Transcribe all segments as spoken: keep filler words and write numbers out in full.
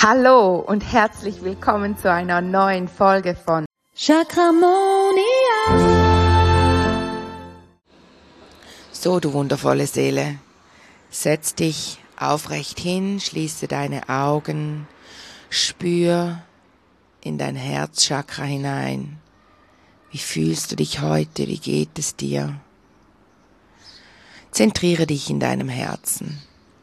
Hallo und herzlich willkommen zu einer neuen Folge von Chakramonia. So, du wundervolle Seele, setz dich aufrecht hin, schließe deine Augen, spür in dein Herzchakra hinein. Wie fühlst du dich heute? Wie geht es dir? Zentriere dich in deinem Herzen.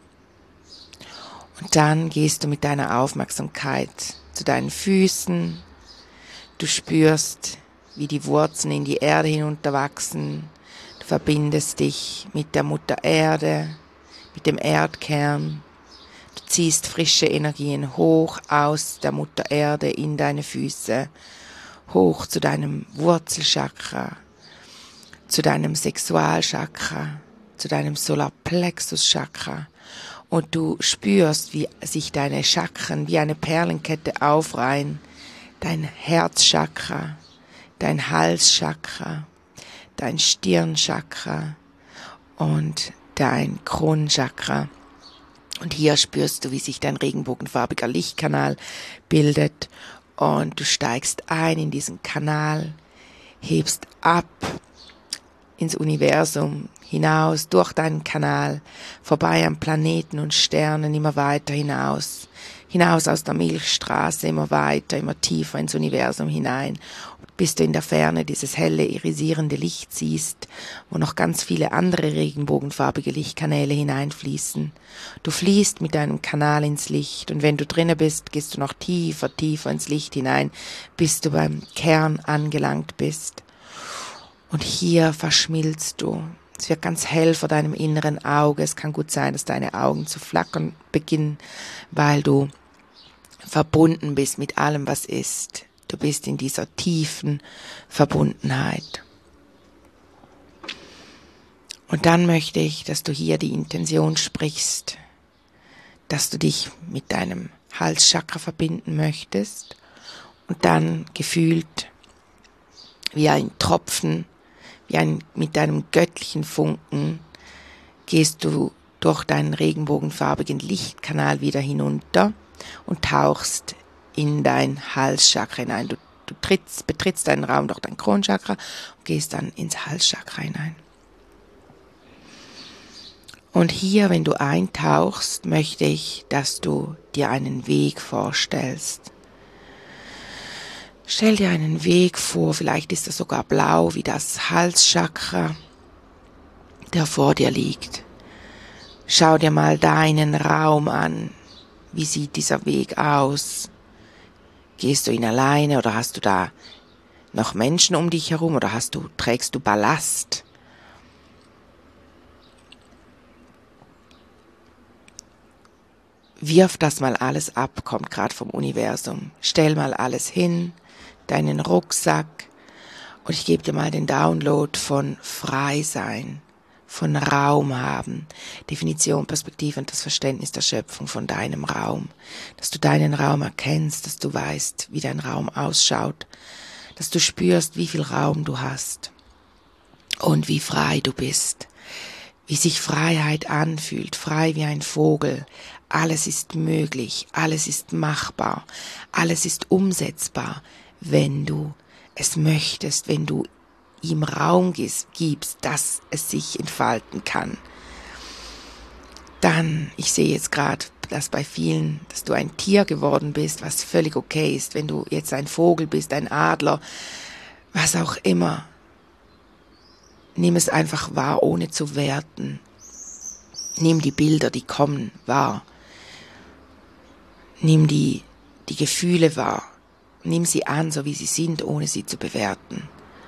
Und dann gehst du mit deiner Aufmerksamkeit zu deinen Füßen. Du spürst, wie die Wurzeln in die Erde hinunterwachsen. Du verbindest dich mit der Mutter Erde, mit dem Erdkern. Du ziehst frische Energien hoch aus der Mutter Erde in deine Füße, hoch zu deinem Wurzelchakra, zu deinem Sexualchakra, zu deinem Solarplexuschakra. Und du spürst, wie sich deine Chakren wie eine Perlenkette aufreihen. Dein Herzchakra, dein Halschakra, dein Stirnchakra und dein Kronchakra. Und hier spürst du, wie sich dein regenbogenfarbiger Lichtkanal bildet. Und du steigst ein in diesen Kanal, hebst ab ins Universum, hinaus, durch deinen Kanal, vorbei an Planeten und Sternen, immer weiter hinaus, hinaus aus der Milchstraße, immer weiter, immer tiefer ins Universum hinein, bis du in der Ferne dieses helle, irisierende Licht siehst, wo noch ganz viele andere regenbogenfarbige Lichtkanäle hineinfließen. Du fließt mit deinem Kanal ins Licht und wenn du drinnen bist, gehst du noch tiefer, tiefer ins Licht hinein, bis du beim Kern angelangt bist. Und hier verschmilzt du. Es wird ganz hell vor deinem inneren Auge. Es kann gut sein, dass deine Augen zu flackern beginnen, weil du verbunden bist mit allem, was ist. Du bist in dieser tiefen Verbundenheit. Und dann möchte ich, dass du hier die Intention sprichst, dass du dich mit deinem Halschakra verbinden möchtest und dann gefühlt wie ein Tropfen, wie ein, mit deinem göttlichen Funken gehst du durch deinen regenbogenfarbigen Lichtkanal wieder hinunter und tauchst in dein Halschakra hinein. Du, du trittst, betrittst deinen Raum durch dein Kronchakra und gehst dann ins Halschakra hinein. Und hier, wenn du eintauchst, möchte ich, dass du dir einen Weg vorstellst. Stell dir einen Weg vor, vielleicht ist er sogar blau wie das Halschakra, der vor dir liegt. Schau dir mal deinen Raum an. Wie sieht dieser Weg aus? Gehst du ihn alleine oder hast du da noch Menschen um dich herum oder hast du, trägst du Ballast? Wirf das mal alles ab, kommt gerade vom Universum. Stell mal alles hin, deinen Rucksack und ich gebe dir mal den Download von frei sein, von Raum haben, Definition, Perspektive und das Verständnis der Schöpfung von deinem Raum, dass du deinen Raum erkennst, dass du weißt, wie dein Raum ausschaut, dass du spürst, wie viel Raum du hast und wie frei du bist, wie sich Freiheit anfühlt, frei wie ein Vogel. Alles ist möglich, alles ist machbar, alles ist umsetzbar, wenn du es möchtest, wenn du ihm Raum gibst, dass es sich entfalten kann. Dann, ich sehe jetzt gerade, dass bei vielen, dass du ein Tier geworden bist, was völlig okay ist, wenn du jetzt ein Vogel bist, ein Adler, was auch immer. Nimm es einfach wahr, ohne zu werten. Nimm die Bilder, die kommen, wahr. Nimm die, die Gefühle wahr. Nimm sie an, so wie sie sind, ohne sie zu bewerten.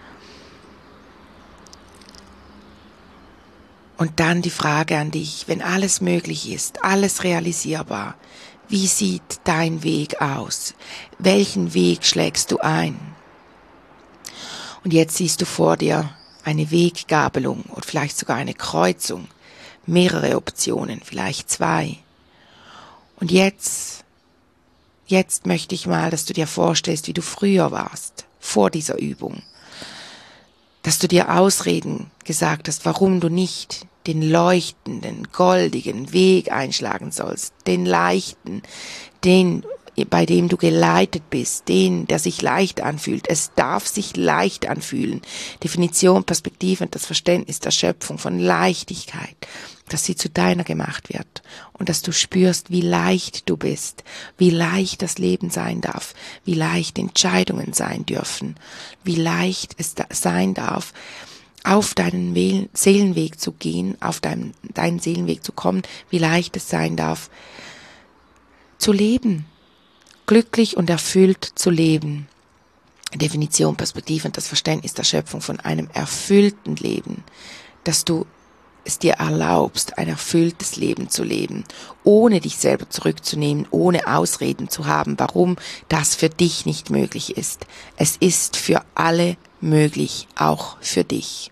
Und dann die Frage an dich, wenn alles möglich ist, alles realisierbar, wie sieht dein Weg aus? Welchen Weg schlägst du ein? Und jetzt siehst du vor dir eine Weggabelung oder vielleicht sogar eine Kreuzung, mehrere Optionen, vielleicht zwei. Und jetzt Jetzt möchte ich mal, dass du dir vorstellst, wie du früher warst, vor dieser Übung. Dass du dir Ausreden gesagt hast, warum du nicht den leuchtenden, goldigen Weg einschlagen sollst, den leichten, den bei dem du geleitet bist, den, der sich leicht anfühlt. Es darf sich leicht anfühlen. Definition, Perspektive und das Verständnis der Schöpfung von Leichtigkeit, dass sie zu deiner gemacht wird und dass du spürst, wie leicht du bist, wie leicht das Leben sein darf, wie leicht Entscheidungen sein dürfen, wie leicht es da sein darf, auf deinen Seelenweg zu gehen, auf deinen, deinen Seelenweg zu kommen, wie leicht es sein darf, zu leben, glücklich und erfüllt zu leben. Definition, Perspektive und das Verständnis der Schöpfung von einem erfüllten Leben, dass du es dir erlaubst, ein erfülltes Leben zu leben, ohne dich selber zurückzunehmen, ohne Ausreden zu haben, warum das für dich nicht möglich ist. Es ist für alle möglich, auch für dich.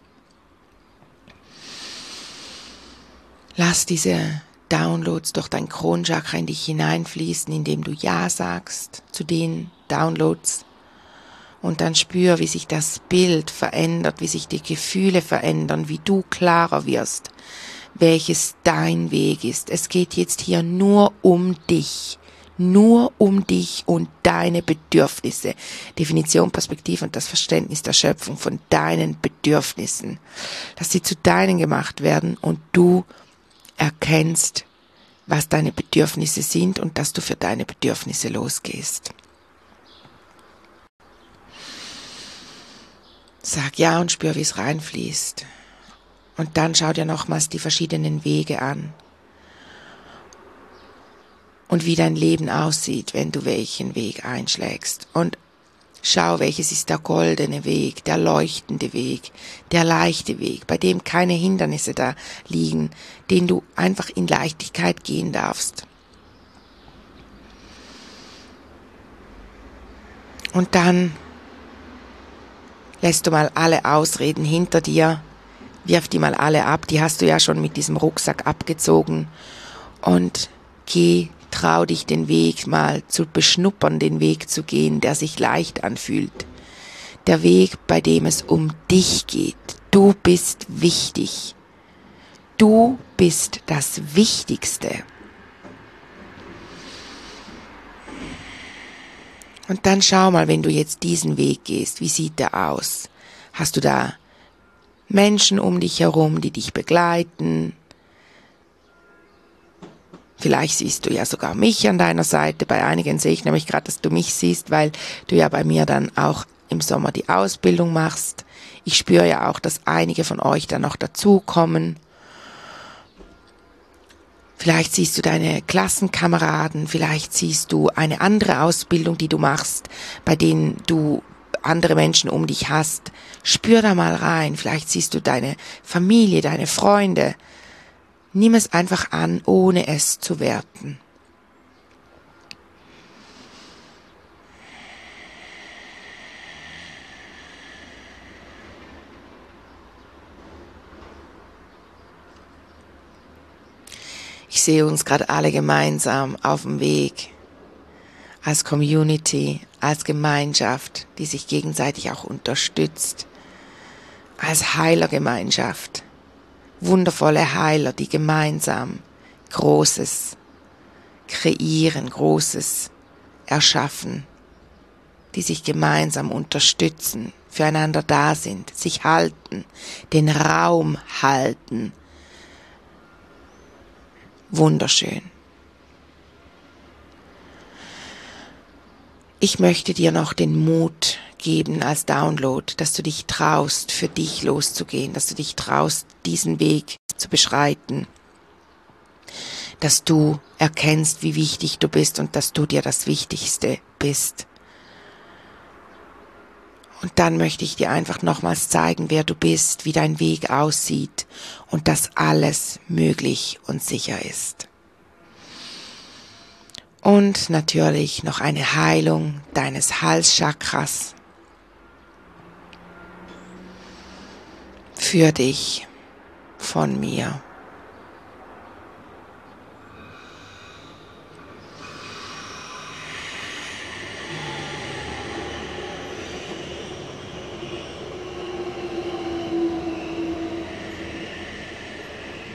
Lass diese Downloads durch dein Kronchakra in dich hineinfließen, indem du Ja sagst zu den Downloads. Und dann spür, wie sich das Bild verändert, wie sich die Gefühle verändern, wie du klarer wirst, welches dein Weg ist. Es geht jetzt hier nur um dich, nur um dich und deine Bedürfnisse. Definition, Perspektive und das Verständnis der Schöpfung von deinen Bedürfnissen. Dass sie zu deinen gemacht werden und du erkennst, was deine Bedürfnisse sind und dass du für deine Bedürfnisse losgehst. Sag ja und spür, wie es reinfließt. Und dann schau dir nochmals die verschiedenen Wege an. Und wie dein Leben aussieht, wenn du welchen Weg einschlägst. Und schau, welches ist der goldene Weg, der leuchtende Weg, der leichte Weg, bei dem keine Hindernisse da liegen, den du einfach in Leichtigkeit gehen darfst. Und dann lässt du mal alle Ausreden hinter dir, wirf die mal alle ab, die hast du ja schon mit diesem Rucksack abgezogen und geh, trau dich den Weg mal zu beschnuppern, den Weg zu gehen, der sich leicht anfühlt. Der Weg, bei dem es um dich geht. Du bist wichtig. Du bist das Wichtigste. Und dann schau mal, wenn du jetzt diesen Weg gehst, wie sieht der aus? Hast du da Menschen um dich herum, die dich begleiten? Vielleicht siehst du ja sogar mich an deiner Seite. Bei einigen sehe ich nämlich gerade, dass du mich siehst, weil du ja bei mir dann auch im Sommer die Ausbildung machst. Ich spüre ja auch, dass einige von euch dann noch dazukommen. Vielleicht siehst du deine Klassenkameraden, vielleicht siehst du eine andere Ausbildung, die du machst, bei denen du andere Menschen um dich hast. Spür da mal rein, vielleicht siehst du deine Familie, deine Freunde. Nimm es einfach an, ohne es zu werten. Ich sehe uns gerade alle gemeinsam auf dem Weg, als Community, als Gemeinschaft, die sich gegenseitig auch unterstützt, als Heilergemeinschaft, wundervolle Heiler, die gemeinsam Großes kreieren, Großes erschaffen, die sich gemeinsam unterstützen, füreinander da sind, sich halten, den Raum halten. Wunderschön. Ich möchte dir noch den Mut geben als Download, dass du dich traust, für dich loszugehen, dass du dich traust, diesen Weg zu beschreiten, dass du erkennst, wie wichtig du bist und dass du dir das Wichtigste bist. Und dann möchte ich dir einfach nochmals zeigen, wer du bist, wie dein Weg aussieht und dass alles möglich und sicher ist. Und natürlich noch eine Heilung deines Halschakras für dich von mir.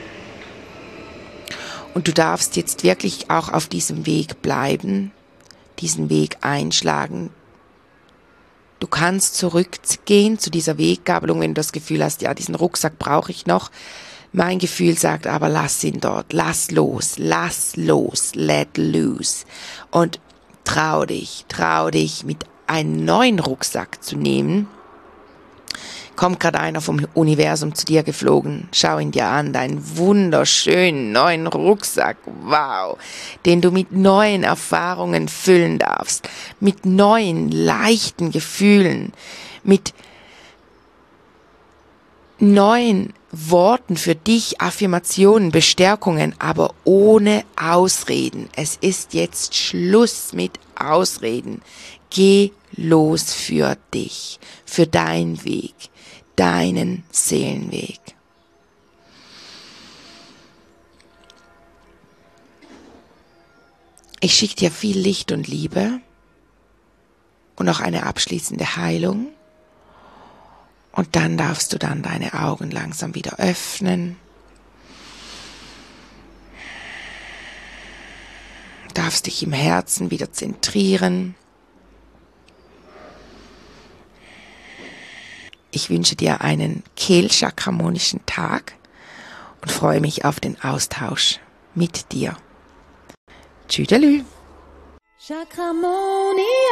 Und du darfst jetzt wirklich auch auf diesem Weg bleiben. diesen Weg einschlagen. Du kannst zurückgehen zu dieser Weggabelung, wenn du das Gefühl hast, ja, diesen Rucksack brauche ich noch. Mein Gefühl sagt aber, lass ihn dort, lass los, lass los, let loose. Und trau dich, trau dich, mit einem neuen Rucksack zu nehmen. Kommt gerade einer vom Universum zu dir geflogen, schau ihn dir an, deinen wunderschönen neuen Rucksack, wow, den du mit neuen Erfahrungen füllen darfst, mit neuen, leichten Gefühlen, mit neuen Worten für dich, Affirmationen, Bestärkungen, aber ohne Ausreden. Es ist jetzt Schluss mit Ausreden. Geh los für dich, für deinen Weg, deinen Seelenweg. Ich schicke dir viel Licht und Liebe und auch eine abschließende Heilung. Und dann darfst du dann deine Augen langsam wieder öffnen. Darfst dich im Herzen wieder zentrieren. Ich wünsche dir einen kehlchakramonischen Tag und freue mich auf den Austausch mit dir. Tschüdelü. Chakramonia.